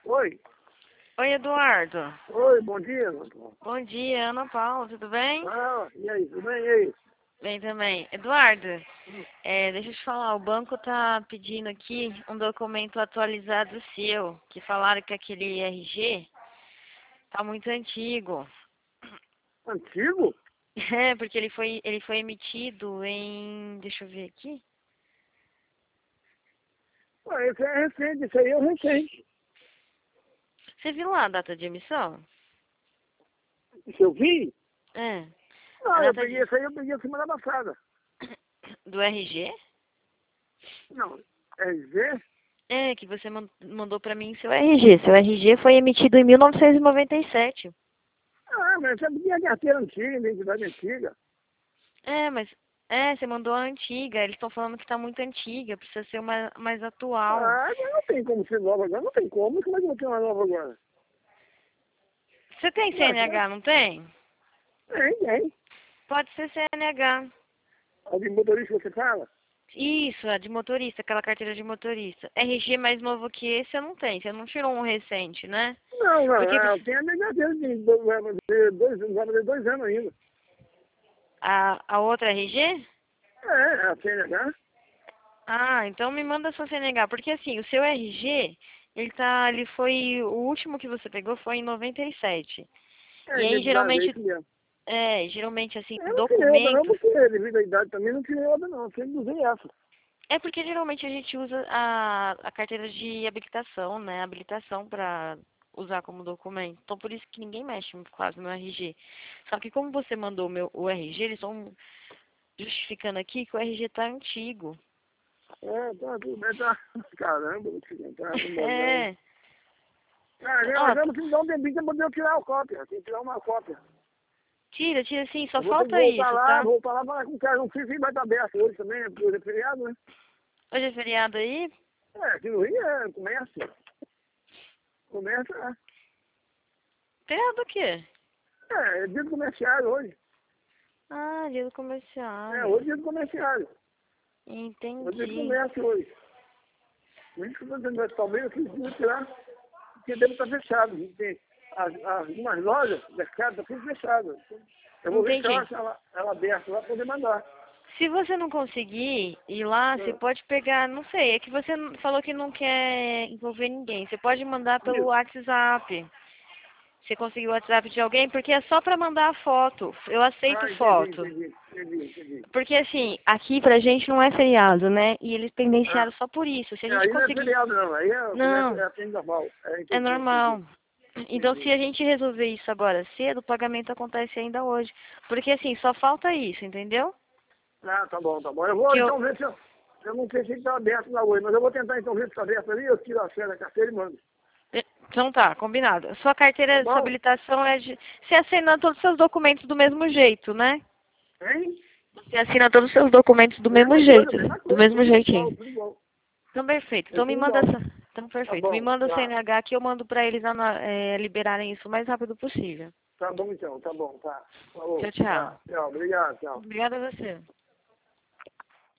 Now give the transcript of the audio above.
Oi. Oi, Eduardo. Oi, bom dia, doutor. Bom dia, Ana Paula, tudo bem? Ah, e aí, tudo bem? E aí? Bem também. Eduardo, deixa eu te falar, o banco tá pedindo aqui um documento atualizado seu, que falaram que aquele RG tá muito antigo. Antigo? É, porque ele foi emitido em, deixa eu ver aqui. Ué, esse é recente, isso aí é recente. Você viu lá a data de emissão? Isso eu vi? É. A Não, data de... isso aí eu peguei a semana passada. do RG? Não, RG? É, que você mandou pra mim seu RG. Seu RG foi emitido em 1997. Ah, mas eu peguei a carteira antiga, identidade antiga. É, mas você mandou a antiga. Eles estão falando que tá muito antiga, precisa ser uma mais atual. Ah, mas não tem como ser nova agora, não tem como. Como é que eu vou ter uma nova agora? Você tem Ué, CNH, não tem? tem. Pode ser CNH. Alguém motorista você fala? Isso, a de motorista, aquela carteira de motorista. RG mais novo que esse eu não tenho. Você não tirou um recente, né? Não, Porque eu tenho a minha carteira de vai fazer 2 anos ainda. a outra RG? É, a CNH. Ah, então me manda sua CNH, porque assim, o seu RG, ele foi, o último que você pegou foi em 97. É, E aí identidade, é geralmente, isso mesmo. geralmente assim, Eu não tirei outra não, documentos, porque devido à idade também não tirei outra não, sempre usei essa. é porque geralmente a gente usa a carteira de habilitação, né? Habilitação para usar como documento. Então por isso que ninguém mexe quase no RG. Só que como você mandou o RG, eles estão justificando aqui que o RG tá antigo. É, tá tudo bem, tá. Caramba, vou te contar, não não. É. Ah, Ó, agora você me dá um tempinho pra poder eu tirar a cópia, tem que tirar uma cópia. tira sim, só Eu vou ter que falta isso, tá? voltar lá falar com o cara, não sei se vai estar aberto hoje também, né, porque hoje é feriado, né? Hoje é feriado aí? É, aqui no Rio é comércio. Comércio Feriado do quê? é dia do comerciário hoje. Ah, dia do É, comerciário. hoje é dia do comerciário. Hoje é dia do Entendi. comércio hoje. Por isso que eu estou dizendo, talvez eu precise tirar, porque deve estar fechado. A gente tem algumas lojas, o mercado está tudo fechado. Eu vou ver se eu Entendi. acho ela aberta lá para poder mandar. Se você não conseguir ir lá, você pode pegar, não sei, é que você falou que não quer envolver ninguém. Você pode mandar pelo Isso. WhatsApp. Você conseguiu o WhatsApp de alguém? Porque é só pra mandar a foto. Eu aceito Ah, entendi, foto. entendi, entendi, entendi. Porque assim, aqui pra gente não é feriado, né? E eles Ah, pendenciaram só por isso. Se a gente aí não é conseguir. feriado não, aí é o comércio Não, é normal. É, é entendi, entendi, normal. Então, se entendi. a gente resolver isso agora cedo, o pagamento acontece ainda hoje. Porque assim, só falta isso, entendeu? Ah, tá bom, tá bom. Eu vou Que eu, então ver se eu não sei se está aberto lá hoje, mas eu vou tentar então ver se está aberto ali, eu tiro a senha da carteira e mando. Então tá, combinado. Sua Tá carteira, sua bom? habilitação é de. Você assina todos os seus documentos do mesmo jeito, né? Hein? Você assina todos os seus documentos do mesmo jeito. Mesma Do coisa, mesmo tudo igual, jeitinho. tudo igual. Então perfeito. É Então me tudo manda igual. essa. Então Tá perfeito. Me bom, manda o tá. CNH que eu mando pra eles liberarem isso o mais rápido possível. Tá bom então, tá bom, tá. Falou, Tchau, tchau. tá. Tchau, obrigado, tchau. Obrigada a você.